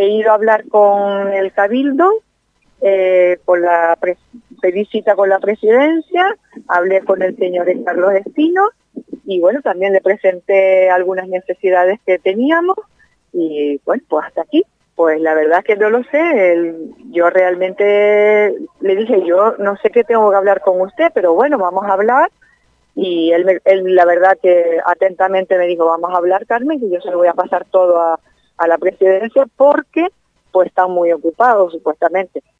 he ido a hablar con el Cabildo, pedí cita con la presidencia, hablé con el señor Carlos Espino y bueno, también le presenté algunas necesidades que teníamos y bueno, pues hasta aquí. Pues la verdad que no lo sé, yo realmente le dije, yo no sé qué tengo que hablar con usted, pero bueno, vamos a hablar. Y él la verdad que atentamente me dijo, vamos a hablar, Carmen, que yo se lo voy a pasar todo a la presidencia porque pues están muy ocupados supuestamente.